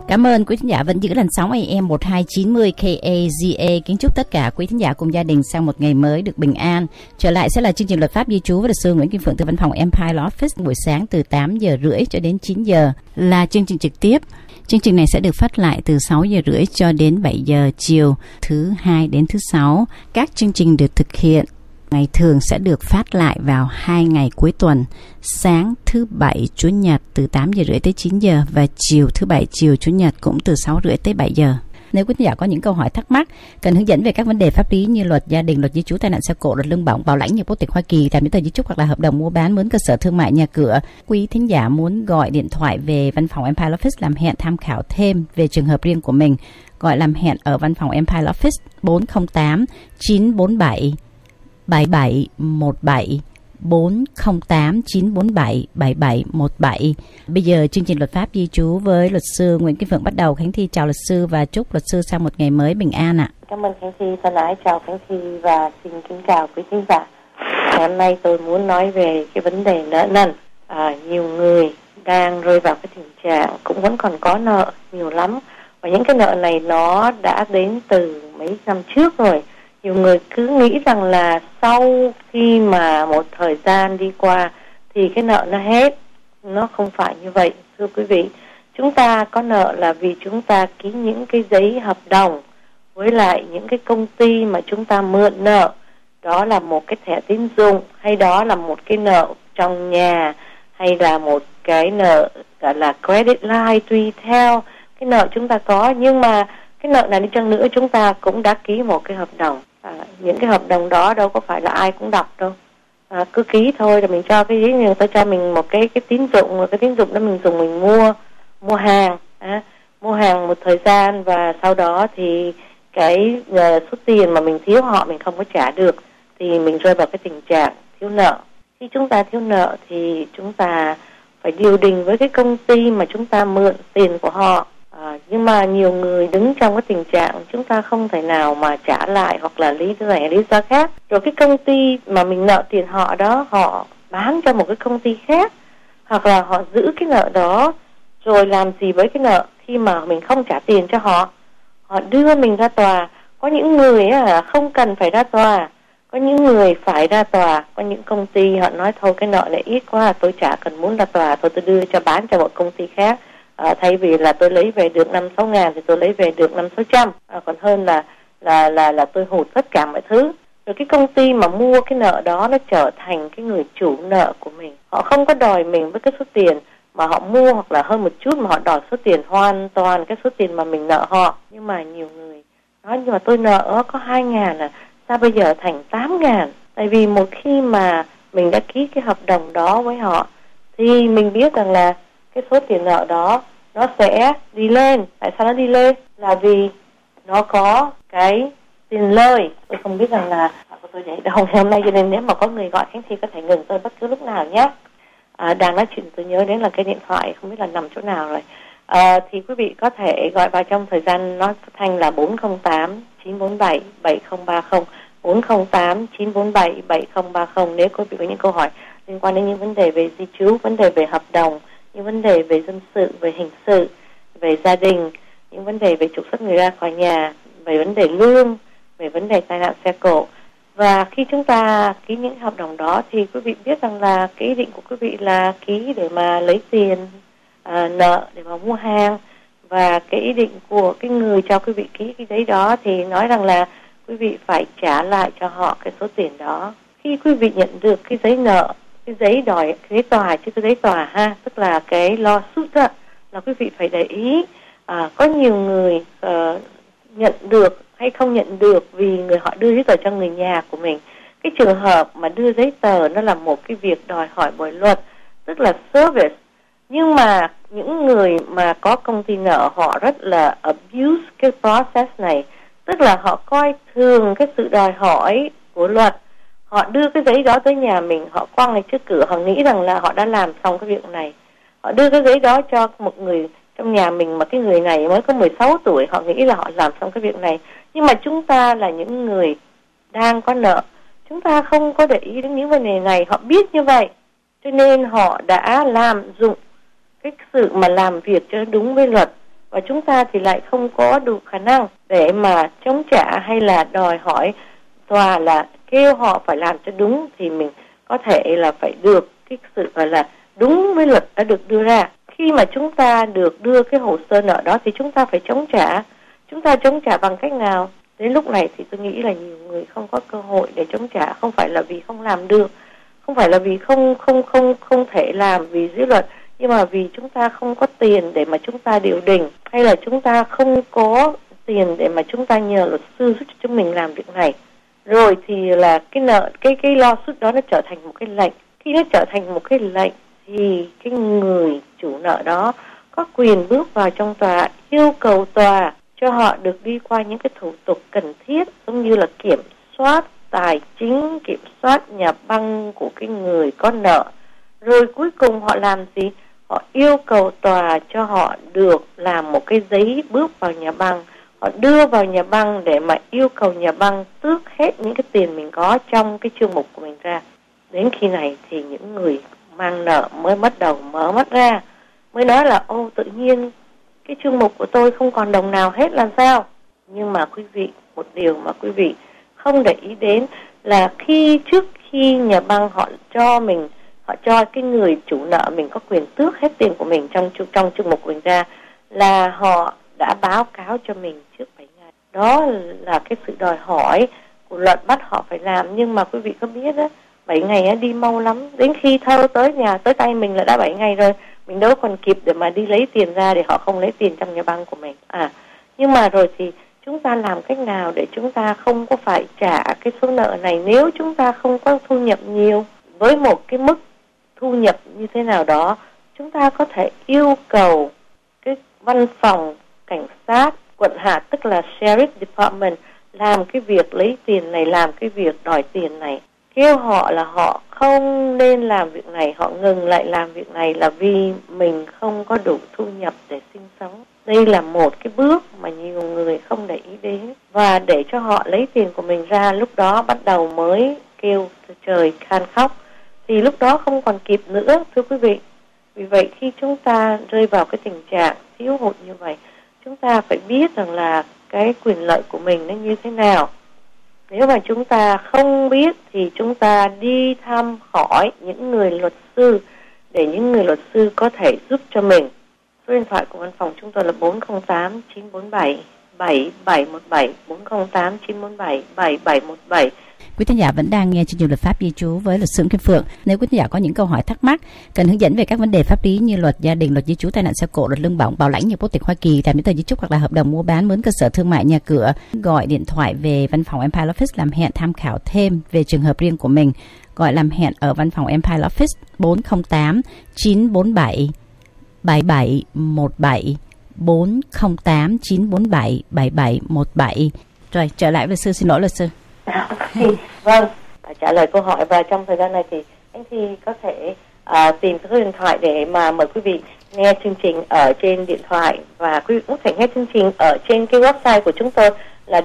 Cảm ơn quý thính giả vẫn giữ làn sóng AM 1290 KAZA. Kính chúc tất cả quý thính giả cùng gia đình sang một ngày mới được bình an. Trở lại sẽ là chương trình Luật pháp di trú với luật sư Nguyễn Kim Phượng từ văn phòng Empire Law Office, buổi sáng từ 8 giờ rưỡi cho đến 9 giờ là chương trình trực tiếp. Chương trình này sẽ được phát lại từ 6 giờ rưỡi cho đến 7 giờ chiều, thứ hai đến thứ sáu. Các chương trình được thực hiện ngày thường sẽ được phát lại vào 2 ngày cuối tuần, sáng thứ Bảy, Chủ nhật từ 8 giờ rưỡi tới 9 giờ và chiều thứ Bảy, chiều Chủ nhật cũng từ 6 rưỡi tới 7 giờ. Nếu quý khán giả có những câu hỏi thắc mắc, cần hướng dẫn về các vấn đề pháp lý như luật gia đình, luật di trú, tai nạn xe cộ, luật lương bổng, bảo lãnh nhập quốc tịch Hoa Kỳ, làm giấy tờ di chúc hoặc là hợp đồng mua bán, mướn cơ sở thương mại, nhà cửa, quý thính giả muốn gọi điện thoại về văn phòng Empire Office làm hẹn tham khảo thêm về trường hợp riêng của mình, gọi làm hẹn ở văn phòng Empire Office 408 947 7717 408 947 7717. Bây giờ chương trình Luật pháp di trú với luật sư Nguyễn Kim Phượng bắt đầu. Khánh Thi chào luật sư và chúc luật sư sang một ngày mới bình an ạ. Cảm ơn Khánh Thi, thân ái chào Khánh Thi và xin kính chào quý khán giả. Ngày hôm nay tôi muốn nói về cái vấn đề nợ nần. Nhiều người đang rơi vào cái tình trạng cũng vẫn còn có nợ nhiều lắm, và những cái nợ này nó đã đến từ mấy năm trước rồi. Nhiều người cứ nghĩ rằng là sau khi mà một thời gian đi qua thì cái nợ nó hết. Nó không phải như vậy, thưa quý vị. Chúng ta có nợ là vì chúng ta ký những cái giấy hợp đồng với lại những cái công ty mà chúng ta mượn nợ. Đó là một cái thẻ tín dụng, hay đó là một cái nợ trong nhà, hay là một cái nợ gọi là credit line, tùy theo cái nợ chúng ta có. Nhưng mà cái nợ này đi chăng nữa chúng ta cũng đã ký một cái hợp đồng. Những cái hợp đồng đó đâu có phải là ai cũng đọc đâu. Cứ ký thôi, là mình cho cái giấy, người ta cho mình một cái tín dụng, cái tín dụng đó mình dùng mình mua hàng, mua hàng một thời gian, và sau đó thì cái số tiền mà mình thiếu họ mình không có trả được thì mình rơi vào cái tình trạng thiếu nợ. Khi chúng ta thiếu nợ thì chúng ta phải điều đình với cái công ty mà chúng ta mượn tiền của họ. Nhưng mà nhiều người đứng trong cái tình trạng chúng ta không thể nào mà trả lại, hoặc là lý do khác. Rồi cái công ty mà mình nợ tiền họ đó, họ bán cho một cái công ty khác, hoặc là họ giữ cái nợ đó rồi làm gì với cái nợ khi mà mình không trả tiền cho họ. Họ đưa mình ra tòa. Có những người không cần phải ra tòa, có những người phải ra tòa. Có những công ty họ nói thôi cái nợ này ít quá, tôi chả cần muốn ra tòa, tôi đưa cho bán cho một công ty khác. Thay vì là tôi lấy về được 5-6 ngàn thì tôi lấy về được 500-600, còn hơn là tôi hụt tất cả mọi thứ. Rồi cái công ty mà mua cái nợ đó nó trở thành cái người chủ nợ của mình. Họ không có đòi mình với cái số tiền mà họ mua, hoặc là hơn một chút, mà họ đòi số tiền hoàn toàn cái số tiền mà mình nợ họ. Nhưng mà nhiều người nói nhưng mà tôi nợ có 2 ngàn sao bây giờ thành 8 ngàn? Tại vì một khi mà mình đã ký cái hợp đồng đó với họ thì mình biết rằng là cái số tiền nợ đó nó sẽ đi lên. Tại sao nó đi lên? Là vì nó có cái tiền lời. Tôi không biết rằng là tôi nhảy đầu ngày hôm nay, cho nên nếu mà có người gọi Khánh Thi có thể ngừng tôi bất cứ lúc nào nhé. Đang nói chuyện tôi nhớ đến là cái điện thoại không biết là nằm chỗ nào rồi. Thì quý vị có thể gọi vào trong thời gian nó thanh là 408 947 7030, 408 947 7030 nếu quý vị có những câu hỏi liên quan đến những vấn đề về di trú, vấn đề về hợp đồng, những vấn đề về dân sự, về hình sự, về gia đình, những vấn đề về trục xuất người ra khỏi nhà, về vấn đề lương, về vấn đề tai nạn xe cộ. Và khi chúng ta ký những hợp đồng đó thì quý vị biết rằng là cái ý định của quý vị là ký để mà lấy tiền nợ để mà mua hàng, và cái ý định của cái người cho quý vị ký cái giấy đó thì nói rằng là quý vị phải trả lại cho họ cái số tiền đó. Khi quý vị nhận được cái giấy nợ, cái giấy đòi, cái giấy tòa chứ cái giấy tòa tức là cái lawsuit là quý vị phải để ý. Có nhiều người nhận được hay không nhận được vì người họ đưa giấy tờ cho người nhà của mình. Cái trường hợp mà đưa giấy tờ nó là một cái việc đòi hỏi bởi luật, tức là service. Nhưng mà những người mà có công ty nợ họ rất là abuse cái process này, tức là họ coi thường cái sự đòi hỏi của luật. Họ đưa cái giấy đó tới nhà mình, họ quăng lên trước cửa, họ nghĩ rằng là họ đã làm xong cái việc này. Họ đưa cái giấy đó cho một người trong nhà mình mà cái người này mới có 16 tuổi, họ nghĩ là họ làm xong cái việc này. Nhưng mà chúng ta là những người đang có nợ, chúng ta không có để ý đến những vấn đề này, họ biết như vậy. Cho nên họ đã làm dụng cái sự mà làm việc cho đúng với luật và chúng ta thì lại không có đủ khả năng để mà chống trả hay là đòi hỏi tòa là kêu họ phải làm cho đúng, thì mình có thể là phải được cái sự gọi là đúng với luật đã được đưa ra. Khi mà chúng ta được đưa cái hồ sơ nợ đó thì chúng ta phải chống trả. Chúng ta chống trả bằng cách nào? Đến lúc này thì tôi nghĩ là nhiều người không có cơ hội để chống trả, không phải là vì không làm được, không phải là vì không thể làm vì dưới luật, nhưng mà vì chúng ta không có tiền để mà chúng ta điều đình, hay là chúng ta không có tiền để mà chúng ta nhờ luật sư giúp cho chúng mình làm việc này. Rồi thì là cái nợ, cái lawsuit đó nó trở thành một cái lệnh. Khi nó trở thành một cái lệnh thì cái người chủ nợ đó có quyền bước vào trong tòa, yêu cầu tòa cho họ được đi qua những cái thủ tục cần thiết, giống như là kiểm soát tài chính, kiểm soát nhà băng của cái người có nợ. Rồi cuối cùng họ làm gì? Họ yêu cầu tòa cho họ được làm một cái giấy bước vào nhà băng. Họ đưa vào nhà băng để mà yêu cầu nhà băng tước hết những cái tiền mình có trong cái chương mục của mình ra. Đến khi này thì những người mang nợ mới bắt đầu mở mắt ra, mới nói là ô, tự nhiên cái chương mục của tôi không còn đồng nào hết là sao? Nhưng mà quý vị, một điều mà quý vị không để ý đến là trước khi nhà băng họ cho cái người chủ nợ mình có quyền tước hết tiền của mình trong chương mục của mình ra, là họ đã báo cáo cho mình trước 7 ngày. Đó là cái sự đòi hỏi của luật bắt họ phải làm. Nhưng mà quý vị có biết đó, 7 ngày đi mau lắm. Đến khi thơ tới nhà, tới tay mình là đã 7 ngày rồi. Mình đâu còn kịp để mà đi lấy tiền ra để họ không lấy tiền trong nhà băng của mình. Nhưng mà rồi thì chúng ta làm cách nào để chúng ta không có phải trả cái số nợ này nếu chúng ta không có thu nhập nhiều? Với một cái mức thu nhập như thế nào đó, chúng ta có thể yêu cầu cái văn phòng cảnh sát quận Hạ, tức là Sheriff Department, làm cái việc lấy tiền này, làm cái việc đòi tiền này. Kêu họ là họ không nên làm việc này, họ ngừng lại làm việc này là vì mình không có đủ thu nhập để sinh sống. Đây là một cái bước mà nhiều người không để ý đến. Và để cho họ lấy tiền của mình ra, lúc đó bắt đầu mới kêu trời khan khóc. Thì lúc đó không còn kịp nữa, thưa quý vị. Vì vậy khi chúng ta rơi vào cái tình trạng thiếu hụt như vậy, chúng ta phải biết rằng là cái quyền lợi của mình nó như thế nào. Nếu mà chúng ta không biết thì chúng ta đi thăm hỏi những người luật sư để những người luật sư có thể giúp cho mình. Số điện thoại của văn phòng chúng tôi là 408 947 7717, 408 947 7717. Quý thính giả vẫn đang nghe chương trình Luật pháp di trú với luật sư Kim Phượng. Nếu quý thính giả có những câu hỏi thắc mắc, cần hướng dẫn về các vấn đề pháp lý như luật gia đình, luật di trú, tai nạn xe cộ, luật lương bổng, bảo lãnh, nhập quốc tịch Hoa Kỳ, làm giấy tờ di trúc hoặc là hợp đồng mua bán, mướn cơ sở thương mại, nhà cửa, gọi điện thoại về văn phòng Empire Office làm hẹn tham khảo thêm về trường hợp riêng của mình. Gọi làm hẹn ở văn phòng Empire Office 408 947 7717, 408 947 7717. Rồi, trở lại luật sư, xin lỗi luật sư. Vâng, trả lời câu hỏi. Và trong thời gian này thì anh Thi có thể tìm số điện thoại để mà mời quý vị nghe chương trình ở trên điện thoại, và quý vị cũng thể nghe chương trình ở trên cái website của chúng tôi là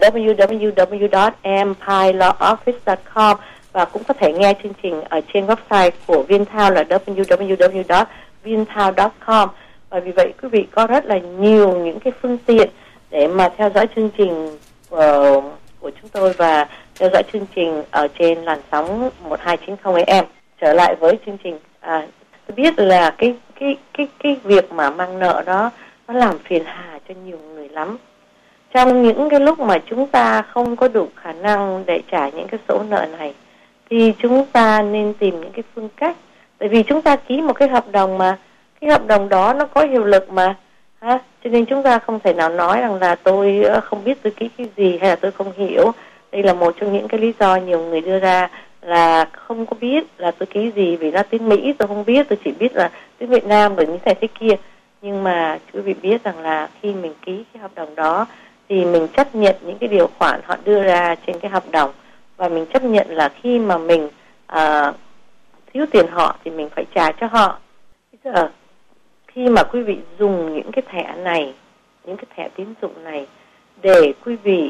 www.empirelawoffice.com, và cũng có thể nghe chương trình ở trên website của Vintown là www.vintown.com. Và vì vậy quý vị có rất là nhiều những cái phương tiện để mà theo dõi chương trình của chúng tôi và theo dõi chương trình ở trên làn sóng 1290 AM. Trở lại với chương trình, tôi biết là cái việc mà mang nợ đó nó làm phiền hà cho nhiều người lắm. Trong những cái lúc mà chúng ta không có đủ khả năng để trả những cái số nợ này thì chúng ta nên tìm những cái phương cách. Tại vì chúng ta ký một cái hợp đồng mà cái hợp đồng đó nó có hiệu lực mà, cho nên chúng ta không thể nào nói rằng là tôi không biết tôi ký cái gì hay là tôi không hiểu. Đây là một trong những cái lý do nhiều người đưa ra là không có biết là tôi ký gì, vì nó tiếng Mỹ tôi không biết, tôi chỉ biết là tiếng Việt Nam bởi như thế kia. Nhưng mà quý vị biết rằng là khi mình ký cái hợp đồng đó thì mình chấp nhận những cái điều khoản họ đưa ra trên cái hợp đồng, và mình chấp nhận là khi mà mình thiếu tiền họ thì mình phải trả cho họ. Bây giờ khi mà quý vị dùng những cái thẻ này, những cái thẻ tín dụng này để quý vị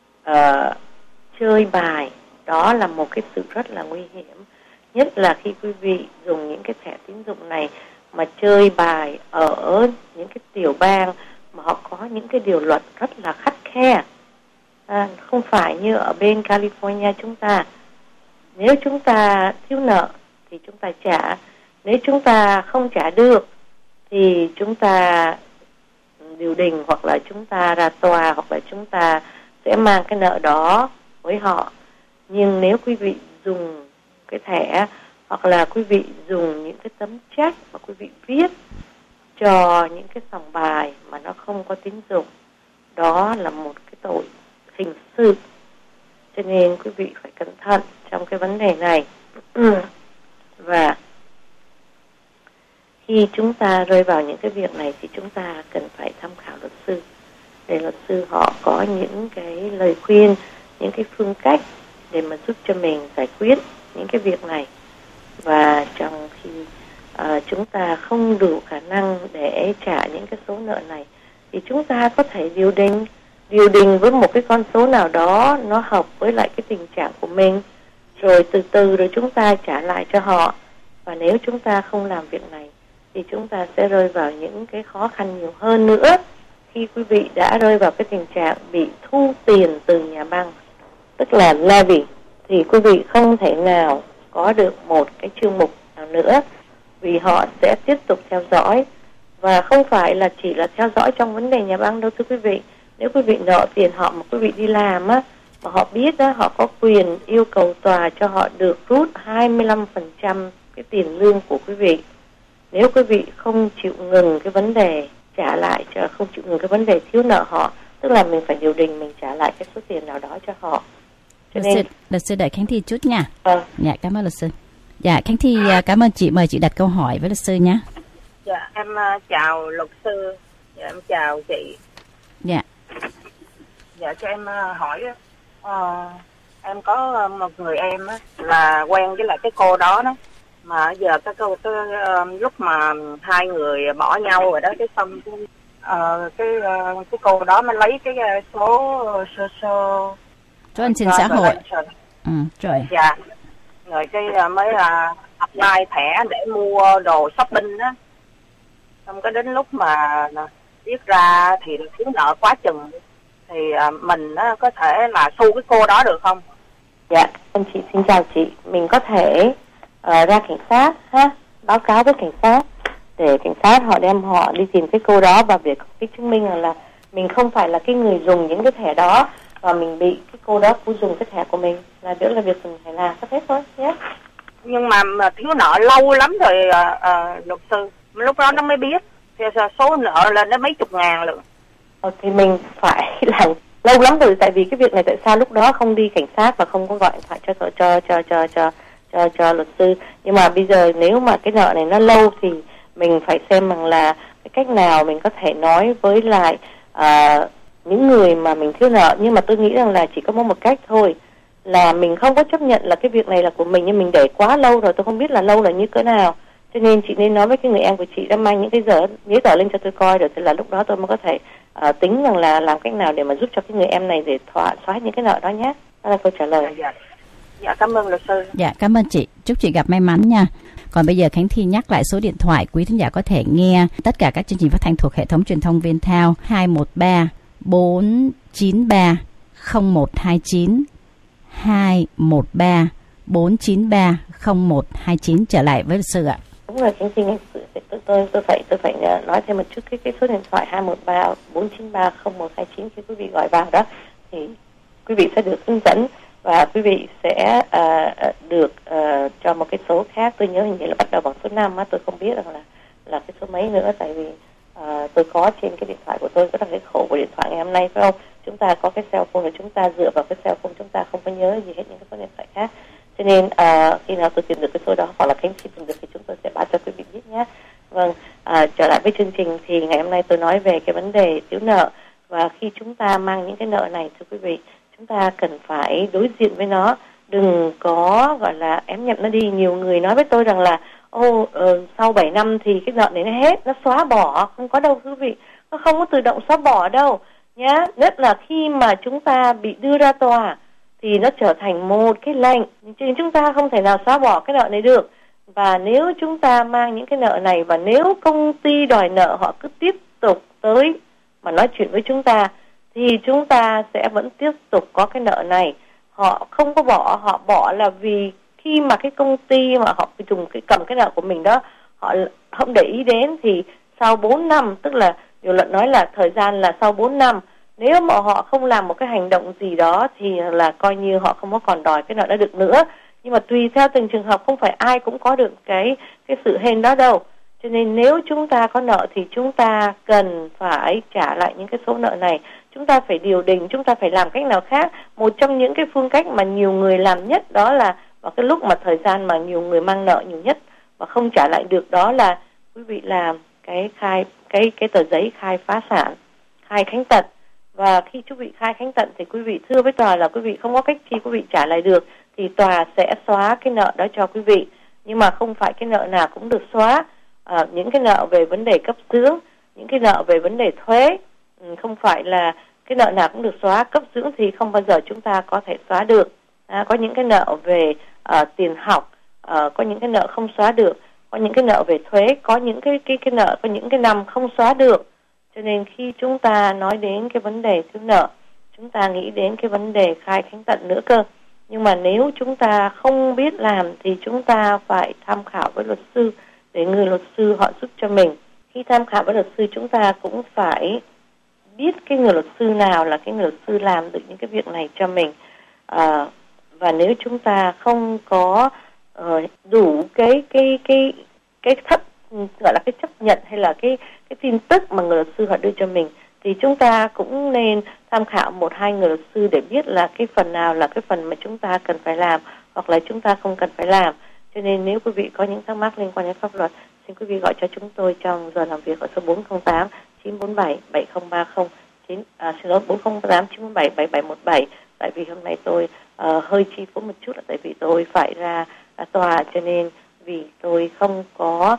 chơi bài, đó là một cái sự rất là nguy hiểm. Nhất là khi quý vị dùng những cái thẻ tín dụng này mà chơi bài ở những cái tiểu bang mà họ có những cái điều luật rất là khắt khe. Không phải như ở bên California chúng ta. Nếu chúng ta thiếu nợ thì chúng ta trả. Nếu chúng ta không trả được thì chúng ta điều đình, hoặc là chúng ta ra tòa, hoặc là chúng ta sẽ mang cái nợ đó với họ. Nhưng nếu quý vị dùng cái thẻ, hoặc là quý vị dùng những cái tấm check mà quý vị viết cho những cái sòng bài mà nó không có tín dụng, đó là một cái tội hình sự. Cho nên quý vị phải cẩn thận trong cái vấn đề này. Và khi chúng ta rơi vào những cái việc này thì chúng ta cần phải tham khảo luật sư, để luật sư họ có những cái lời khuyên, những cái phương cách để mà giúp cho mình giải quyết những cái việc này. Và trong khi chúng ta không đủ khả năng để trả những cái số nợ này thì chúng ta có thể điều đình với một cái con số nào đó nó hợp với lại cái tình trạng của mình, rồi từ từ rồi chúng ta trả lại cho họ. Và nếu chúng ta không làm việc này thì chúng ta sẽ rơi vào những cái khó khăn nhiều hơn nữa khi quý vị đã rơi vào cái tình trạng bị thu tiền từ nhà băng, tức là levy, thì quý vị không thể nào có được một cái chương mục nào nữa, vì họ sẽ tiếp tục theo dõi. Và không phải là chỉ là theo dõi trong vấn đề nhà băng đâu thưa quý vị. Nếu quý vị nợ tiền họ mà quý vị đi làm á, mà họ biết á, họ có quyền yêu cầu tòa cho họ được rút 25% cái tiền lương của quý vị. Nếu quý vị không chịu ngừng cái vấn đề trả lại, không chịu ngừng cái vấn đề thiếu nợ họ, tức là mình phải điều đình, mình trả lại cái số tiền nào đó cho họ. Cho nên luật sư đợi Khánh Thi chút nha. Dạ, cảm ơn luật sư. Dạ, Khánh Thi cảm ơn chị, mời chị đặt câu hỏi với luật sư nhé. Dạ, em chào luật sư. Dạ, em chào chị. Dạ. Dạ, cho em hỏi, em có một người em á, là quen với lại cái cô đó đó. Mà giờ cái lúc mà hai người bỏ nhau rồi đó, cái xong cái cô đó mới lấy cái số an sinh xã hội. Rồi. Dạ. Rồi cái mới apply thẻ để mua đồ shopping á. Xong cái đến lúc mà viết ra thì thiếu nợ quá chừng, thì mình có thể là sue cái cô đó được không? Dạ, chị xin chào chị. Mình có thể ra cảnh sát ha, báo cáo với cảnh sát để cảnh sát họ đem họ đi tìm cái cô đó, và việc cái chứng minh là mình không phải là cái người dùng những cái thẻ đó, và mình bị cái cô đó cứ dùng cái thẻ của mình, là đó là việc mình phải làm, sắp hết thôi nhé. Nhưng mà thiếu nợ lâu lắm rồi luật sư, lúc đó nó mới biết số nợ lên đến mấy chục ngàn lượng. Thì mình phải làm lâu lắm rồi, tại vì cái việc này tại sao lúc đó không đi cảnh sát và không có gọi điện thoại cho luật sư. Nhưng mà bây giờ nếu mà cái nợ này nó lâu thì mình phải xem rằng là cái cách nào mình có thể nói với lại những người mà mình thiếu nợ. Nhưng mà tôi nghĩ rằng là chỉ có một cách thôi, là mình không có chấp nhận là cái việc này là của mình, nhưng mình để quá lâu rồi, tôi không biết là lâu là như cỡ nào. Cho nên chị nên nói với cái người em của chị đã mang những cái giấy tờ lên cho tôi coi, rồi thì là lúc đó tôi mới có thể tính rằng là làm cách nào để mà giúp cho cái người em này để xóa những cái nợ đó nhé. Đó là câu trả lời. Dạ, cảm ơn luật sư. Dạ, cảm ơn chị. Chúc chị gặp may mắn nha. Còn bây giờ Khánh Thi nhắc lại số điện thoại quý thính giả có thể nghe tất cả các chương trình phát thanh thuộc hệ thống truyền thông Viettel: 213 493 0129 213 493 0129. Trở lại với luật sư ạ. Đúng rồi, Khánh Thi, tôi phải nói thêm một chút cái số điện thoại 213 493 0129 khi quý vị gọi vào đó thì quý vị sẽ được hướng dẫn và quý vị sẽ được cho một cái số khác. Tôi nhớ hình như là bắt đầu bằng số 5 á, tôi không biết rằng là cái số mấy nữa, tại vì tôi có trên cái điện thoại của tôi có đặc cái khổ của điện thoại ngày hôm nay, phải không? Chúng ta có cái cell phone và chúng ta dựa vào cái cell phone, chúng ta không có nhớ gì hết những cái số điện thoại khác. Cho nên khi nào tôi tìm được cái số đó hoặc là Khánh Thi tìm được thì chúng tôi sẽ báo cho quý vị biết nhé. Vâng, trở lại với chương trình thì ngày hôm nay tôi nói về cái vấn đề thiếu nợ, và khi chúng ta mang những cái nợ này, thưa quý vị, chúng ta cần phải đối diện với nó, đừng có gọi là ém nhẹm nó đi. Nhiều người nói với tôi rằng là sau 7 năm thì cái nợ này nó hết, nó xóa bỏ. Không có đâu quý vị, nó không có tự động xóa bỏ đâu nhá. Nhất là khi mà chúng ta bị đưa ra tòa thì nó trở thành một cái lệnh, cho nên chúng ta không thể nào xóa bỏ cái nợ này được. Và nếu chúng ta mang những cái nợ này, và nếu công ty đòi nợ họ cứ tiếp tục tới mà nói chuyện với chúng ta thì chúng ta sẽ vẫn tiếp tục có cái nợ này. Họ không có bỏ, họ bỏ là vì khi mà cái công ty mà họ cầm cái nợ của mình đó, họ không để ý đến thì sau 4 năm, tức là điều luật nói là thời gian là sau 4 năm, nếu mà họ không làm một cái hành động gì đó thì là coi như họ không có còn đòi cái nợ đó được nữa. Nhưng mà tùy theo từng trường hợp, không phải ai cũng có được cái sự hên đó đâu. Cho nên nếu chúng ta có nợ thì chúng ta cần phải trả lại những cái số nợ này. Chúng ta phải điều đình, chúng ta phải làm cách nào khác. Một trong những cái phương cách mà nhiều người làm nhất đó là vào cái lúc mà thời gian mà nhiều người mang nợ nhiều nhất và không trả lại được, đó là quý vị làm cái tờ giấy khai phá sản, khai khánh tận. Và khi quý vị khai khánh tận thì quý vị thưa với tòa là quý vị không có cách chi quý vị trả lại được, thì tòa sẽ xóa cái nợ đó cho quý vị. Nhưng mà không phải cái nợ nào cũng được xóa. Những cái nợ về vấn đề cấp dưỡng, những cái nợ về vấn đề thuế, không phải là cái nợ nào cũng được xóa. Cấp dưỡng thì không bao giờ chúng ta có thể xóa được. Có những cái nợ về tiền học, có những cái nợ không xóa được. Có những cái nợ về thuế, có những cái nợ, có những cái năm không xóa được. Cho nên khi chúng ta nói đến cái vấn đề thiếu nợ, chúng ta nghĩ đến cái vấn đề khai khánh tận nữa cơ. Nhưng mà nếu chúng ta không biết làm thì chúng ta phải tham khảo với luật sư để người luật sư họ giúp cho mình. Khi tham khảo với luật sư, chúng ta cũng phải biết cái người luật sư nào là cái người luật sư làm được những cái việc này cho mình. Và nếu chúng ta không có đủ cái gọi là cái chấp nhận hay là cái tin tức mà người luật sư họ đưa cho mình, thì chúng ta cũng nên tham khảo 1-2 người luật sư để biết là cái phần nào là cái phần mà chúng ta cần phải làm hoặc là chúng ta không cần phải làm. Cho nên nếu quý vị có những thắc mắc liên quan đến pháp luật, xin quý vị gọi cho chúng tôi trong giờ làm việc ở số 408 947 7030 408 947 7717. Tại vì hôm nay tôi hơi chi phối một chút là tại vì tôi phải ra tòa, cho nên vì tôi không có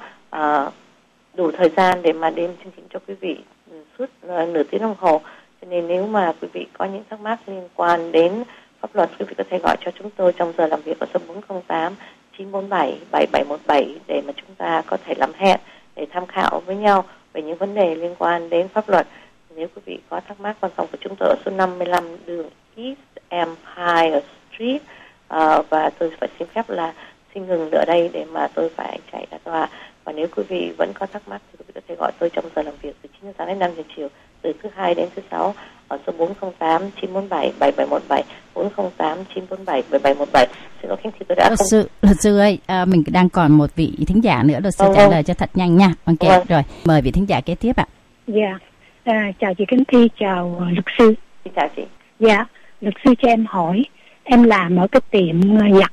đủ thời gian để mà đem chương trình cho quý vị suốt nửa tiếng đồng hồ. Cho nên nếu mà quý vị có những thắc mắc liên quan đến pháp luật, quý vị có thể gọi cho chúng tôi trong giờ làm việc ở số 408 947 7717 để mà chúng ta có thể làm hẹn để tham khảo với nhau về những vấn đề liên quan đến pháp luật. Nếu quý vị có thắc mắc, văn phòng của chúng tôi ở số 55 đường East Empire Street, và tôi phải xin phép là xin ngừng ở đây để mà tôi phải chạy ra tòa. Và nếu quý vị vẫn có thắc mắc thì quý vị có thể gọi tôi trong giờ làm việc từ 9 giờ sáng đến 5 giờ chiều, từ thứ Hai đến thứ Sáu ở số 408 947 7717, 408 947 7717. Xin lỗi, thì tôi đã Luật sư ơi, mình đang còn một vị thính giả nữa, luật sư trả lời cho thật nhanh nha. Ok, rồi, mời vị thính giả kế tiếp ạ. Dạ, chào chị Kính Thi, chào luật sư. Chào chị. Dạ, luật sư cho em hỏi, em làm ở cái tiệm giặt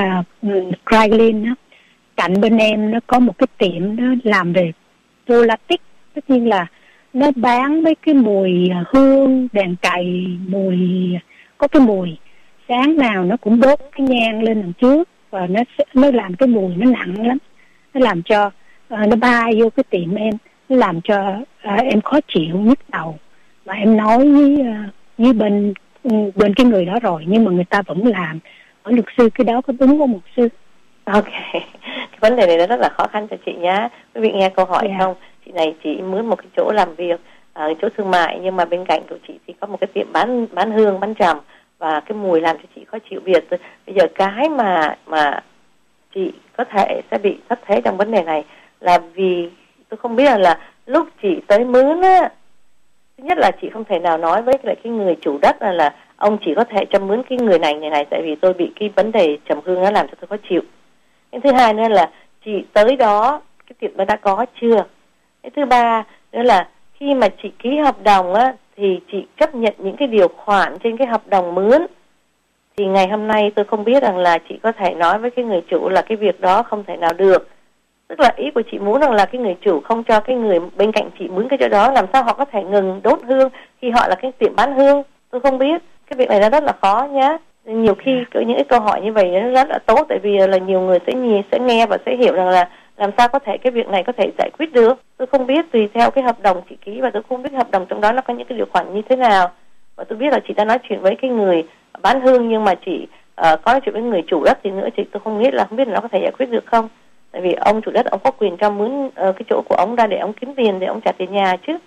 Craiglin á, cạnh bên em nó có một cái tiệm nó làm về Volatic, tất nhiên là nó bán mấy cái mùi hương, đèn cày, có cái mùi sáng nào nó cũng đốt cái nhang lên đằng trước, và nó làm cái mùi nó nặng lắm, nó làm cho nó bay vô cái tiệm em, nó làm cho em khó chịu, nhức đầu. Và em nói với bên cái người đó rồi, nhưng mà người ta vẫn làm. Hỏi luật sư cái đó có đúng không luật sư? Ok, cái vấn đề này nó rất là khó khăn cho chị nhá. Quý vị nghe câu hỏi không? Chị này chị mướn một cái chỗ làm việc, chỗ thương mại, nhưng mà bên cạnh của chị thì có một cái tiệm bán hương, bán trầm, và cái mùi làm cho chị khó chịu biệt. Bây giờ cái mà chị có thể sẽ bị thất thế trong vấn đề này là vì tôi không biết là lúc chị tới mướn á, thứ nhất là chị không thể nào nói với lại cái người chủ đất là ông chỉ có thể cho mướn cái người này, tại vì tôi bị cái vấn đề trầm hương nó làm cho tôi khó chịu. Cái thứ hai nữa là chị tới đó cái tiệm nó đã có chưa. Cái thứ ba nữa là khi mà chị ký hợp đồng á, thì chị chấp nhận những cái điều khoản trên cái hợp đồng mướn. Thì ngày hôm nay tôi không biết rằng là chị có thể nói với cái người chủ là cái việc đó không thể nào được. Tức là ý của chị muốn rằng là cái người chủ không cho cái người bên cạnh chị mướn cái chỗ đó, làm sao họ có thể ngừng đốt hương khi họ là cái tiệm bán hương. Tôi không biết, cái việc này nó rất là khó nhá. Nhiều khi những cái câu hỏi như vậy nó rất là tốt, tại vì là nhiều người sẽ nghe và sẽ hiểu rằng là làm sao có thể cái việc này có thể giải quyết được. Tôi không biết, tùy theo cái hợp đồng chị ký, và tôi không biết hợp đồng trong đó nó có những cái điều khoản như thế nào. Và tôi biết là chị đã nói chuyện với cái người bán hương, nhưng mà chị có nói chuyện với người chủ đất thì nữa tôi không biết là nó có thể giải quyết được không. Tại vì ông chủ đất ông có quyền cho mướn cái chỗ của ông ra để ông kiếm tiền, để ông trả tiền nhà chứ.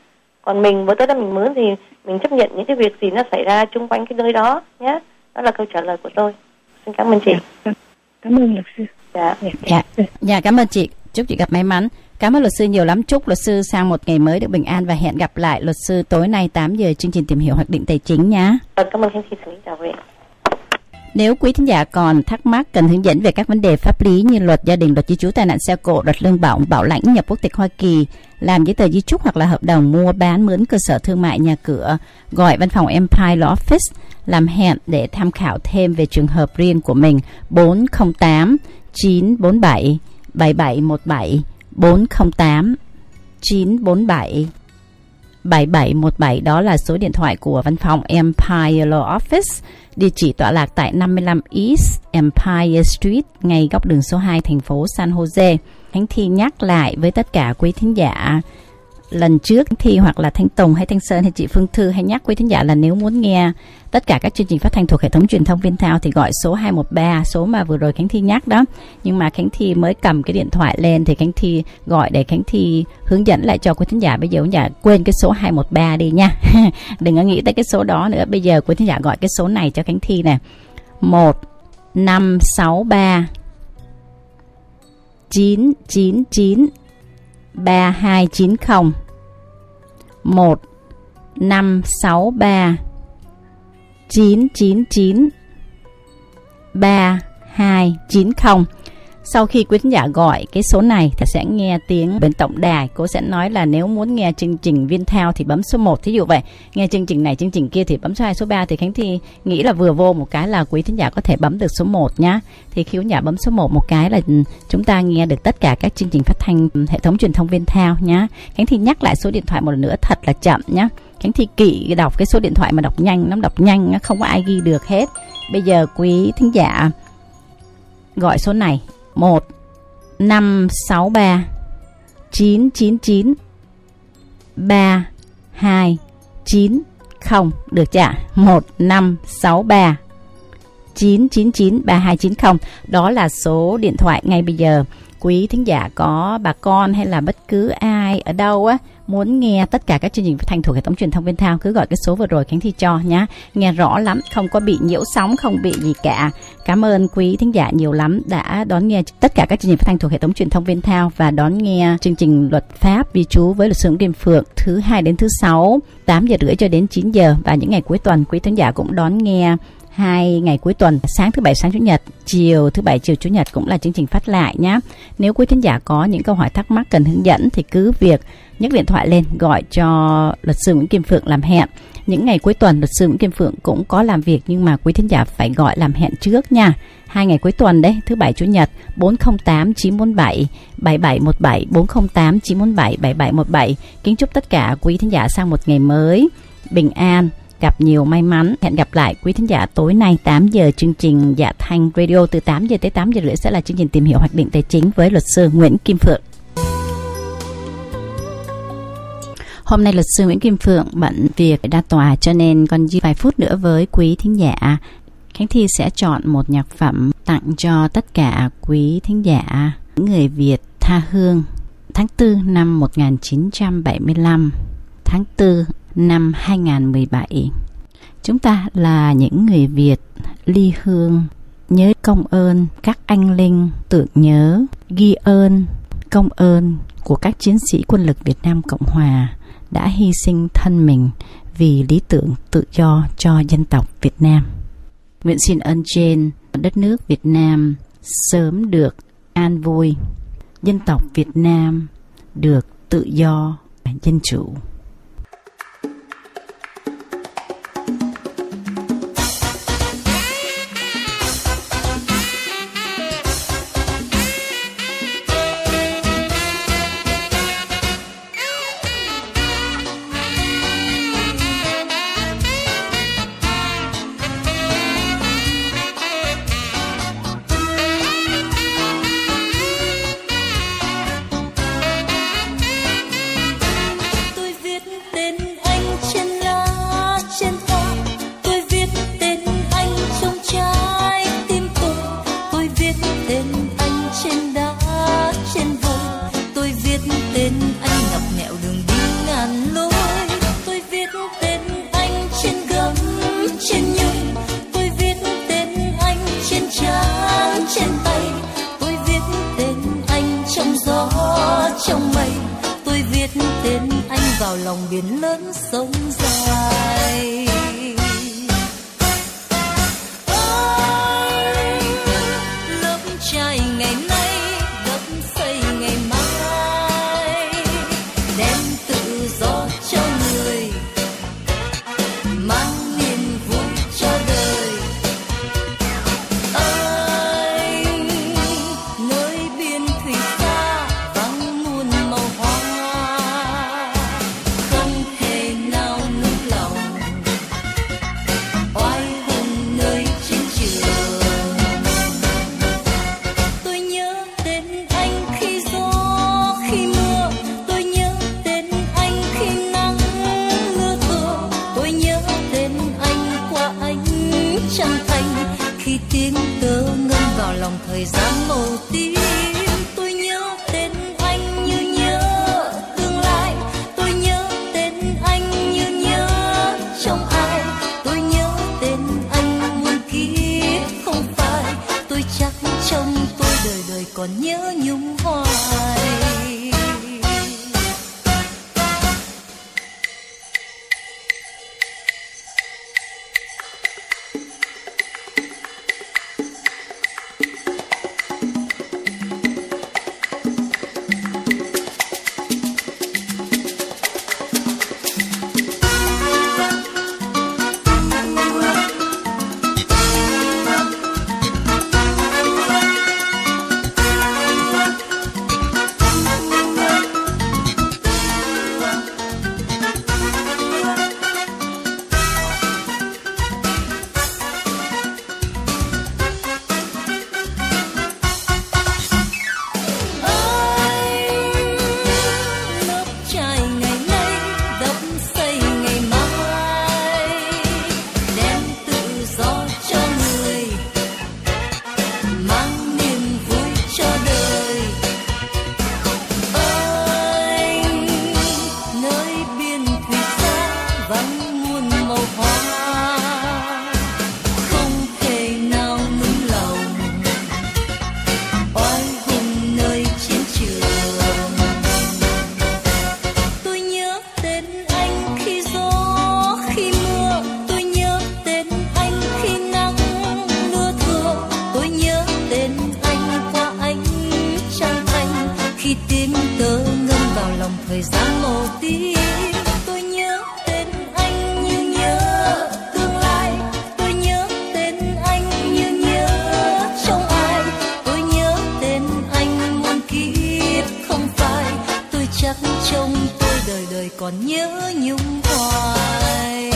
Còn mình với tới đó mình mướn thì mình chấp nhận những cái việc gì nó xảy ra chung quanh cái nơi đó nhé. Đó là câu trả lời của tôi. Xin cảm ơn chị. Cảm ơn luật sư. Dạ, cảm ơn chị. Chúc chị gặp may mắn. Cảm ơn luật sư nhiều lắm. Chúc luật sư sang một ngày mới được bình an và hẹn gặp lại luật sư tối nay 8 giờ chương trình Tìm hiểu hoạch định tài chính nhé. Cảm ơn Khánh Thi, chào quý vị. Nếu quý thính giả còn thắc mắc cần hướng dẫn về các vấn đề pháp lý như luật gia đình, luật di trú, tai nạn xe cộ, luật lương bổng, bảo lãnh, nhập quốc tịch Hoa Kỳ, làm giấy tờ di chúc hoặc là hợp đồng mua bán mướn cơ sở thương mại, nhà cửa, gọi văn phòng Empire Law Office làm hẹn để tham khảo thêm về trường hợp riêng của mình. 408 947 7717 408 947 7717, đó là số điện thoại của văn phòng Empire Law Office. Địa chỉ tọa lạc tại 55 East Empire Street, ngay góc đường số 2 thành phố San Jose. Khánh Thi nhắc lại với tất cả quý thính giả lần trước, Thi hoặc là Thanh Tùng hay Thanh Sơn hay chị Phương Thư hay nhắc quý thính giả là nếu muốn nghe tất cả các chương trình phát thanh thuộc hệ thống truyền thông Viettel thì gọi số 213, số mà vừa rồi Khánh Thi nhắc đó. Nhưng mà Khánh Thi mới cầm cái điện thoại lên thì Khánh Thi gọi để Khánh Thi hướng dẫn lại cho quý thính giả. Bây giờ quý thính giả quên cái số 213 đi nha. Đừng có nghĩ tới cái số đó nữa. Bây giờ quý thính giả gọi cái số này cho Khánh Thi nè. 1563 999 3290 1563 999 3290. Sau khi quý khán giả gọi cái số này thì sẽ nghe tiếng bên tổng đài. Cô sẽ nói là nếu muốn nghe chương trình Viettel thì bấm số 1. Thí dụ vậy, nghe chương trình này, chương trình kia thì bấm số 2, số 3. Thì Khánh Thi nghĩ là vừa vô một cái là quý khán giả có thể bấm được số 1 nhá. Thì khi khán giả bấm số 1 một cái là chúng ta nghe được tất cả các chương trình phát thanh hệ thống truyền thông Viettel nhá. Khánh Thi nhắc lại số điện thoại một lần nữa thật là chậm nhá. Khánh Thi kỵ đọc cái số điện thoại mà đọc nhanh, nó đọc nhanh không có ai ghi được hết. Bây giờ quý thính giả gọi số này 1563 999 3290, được chưa? 1563 999 3290. Đó là số điện thoại ngay bây giờ. Quý thính giả có bà con hay là bất cứ ai ở đâu á muốn nghe tất cả các chương trình phát thanh thuộc hệ thống truyền thông Viettel cứ gọi cái số vừa rồi Khánh Thi cho nhá. Nghe rõ lắm, không có bị nhiễu sóng, không bị gì cả. Cảm ơn quý thính giả nhiều lắm đã đón nghe tất cả các chương trình phát thanh thuộc hệ thống truyền thông Viettel và đón nghe chương trình luật pháp vi trú với luật sư Nguyễn Kim Phượng thứ 2 đến thứ 6 8 giờ rưỡi cho đến 9 giờ, và những ngày cuối tuần quý thính giả cũng đón nghe 2 ngày cuối tuần, sáng thứ Bảy, sáng Chủ nhật, chiều thứ Bảy, chiều Chủ nhật cũng là chương trình phát lại nhé. Nếu quý thính giả có những câu hỏi thắc mắc cần hướng dẫn thì cứ việc nhấc điện thoại lên gọi cho luật sư Nguyễn Kim Phượng làm hẹn. Những ngày cuối tuần luật sư Nguyễn Kim Phượng cũng có làm việc nhưng mà quý thính giả phải gọi làm hẹn trước nha. 2 ngày cuối tuần đấy, thứ Bảy, Chủ nhật, 408 947 7717, 408 947 7717. Kính chúc tất cả quý thính giả sang một ngày mới bình an, gặp nhiều may mắn. Hẹn gặp lại quý thính giả tối nay 8 giờ chương trình Dạ Thanh Radio. Từ 8 giờ tới 8 giờ rưỡi sẽ là chương trình Tìm hiểu hoạch định tài chính với luật sư Nguyễn Kim Phượng. Hôm nay luật sư Nguyễn Kim Phượng bận việc ra tòa cho nên còn dư vài phút nữa với quý thính giả. Khánh Thi sẽ chọn một nhạc phẩm tặng cho tất cả quý thính giả người Việt tha hương tháng 4 năm 1975, tháng 4 năm 2017. Chúng ta là những người Việt ly hương, nhớ công ơn các anh linh, tưởng nhớ, ghi ơn, công ơn của các chiến sĩ quân lực Việt Nam Cộng Hòa đã hy sinh thân mình vì lý tưởng tự do cho dân tộc Việt Nam. Nguyện xin ơn trên đất nước Việt Nam sớm được an vui, dân tộc Việt Nam được tự do và dân chủ. Tôi trong mây, tôi viết tên anh vào lòng biển lớn sông dài. Lớp trai ngày nay đắp xây ngày mai, đem tự do cho người, mang niềm vui cho đời. Anh nơi biên thủy xa vắng muôn màu hoa, không thể nào nức lòng oai hùng nơi chiến trường. Tôi nhớ tên anh khi gió khi mưa, tôi nhớ tên anh khi nắng mưa thưa, tôi nhớ tên anh qua ánh trăng thanh, khi tiếng tơ ngân vào lòng thời gian màu tím. Tôi nhớ tên anh như nhớ tương lai, tôi nhớ tên anh như nhớ trong ai, tôi nhớ tên anh muôn kiếp không phai, tôi chắc trong tôi đời đời còn nhớ nhung hoài. Lớp trai ngày nay đắp xây ngày mai, đem tự do cho người, mang niềm vui cho đời. Anh nơi biên thủy xa vắng muôn màu hoa, không thể nào nung lòng oai hùng nơi chiến trường. Tôi nhớ tên anh khi gió khi mưa, tôi nhớ tên anh khi nắng mưa thưa, tôi nhớ tên anh qua ánh trăng thanh, khi tiếng tơ ngân vào lòng thời gian màu tím. Tôi nhớ tên anh như nhớ tương lai, tôi nhớ tên anh như nhớ trong ai, tôi nhớ tên anh muôn kiếp không phai, tôi chắc trong tôi đời đời còn nhớ nhung hoài.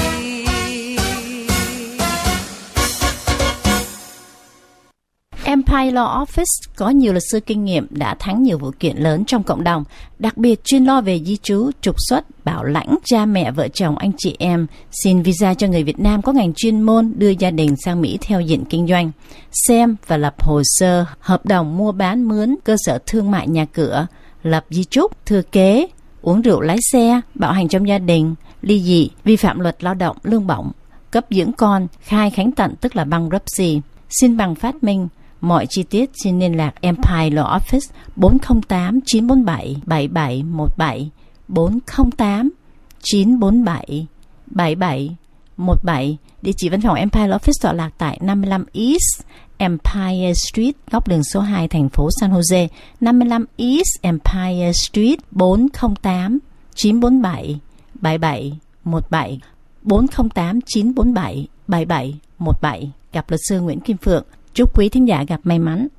Empire Law Office có nhiều luật sư kinh nghiệm đã thắng nhiều vụ kiện lớn trong cộng đồng, đặc biệt chuyên lo về di trú, trục xuất, bảo lãnh, cha mẹ, vợ chồng, anh chị em, xin visa cho người Việt Nam có ngành chuyên môn đưa gia đình sang Mỹ theo diện kinh doanh, xem và lập hồ sơ, hợp đồng mua bán mướn, cơ sở thương mại nhà cửa, lập di chúc, thừa kế, uống rượu lái xe, bạo hành trong gia đình, ly dị, vi phạm luật lao động, lương bổng, cấp dưỡng con, khai khánh tận tức là bankruptcy, xin bằng phát minh. Mọi chi tiết xin liên lạc Empire Law Office 408 947 7717 408 947 7717. Địa chỉ văn phòng Empire Law Office tọa lạc tại 55 East Empire Street, góc đường số 2, thành phố San Jose. 55 East Empire Street 408 947 7717 408 947 7717. Gặp luật sư Nguyễn Kim Phượng. Chúc quý thính giả gặp may mắn.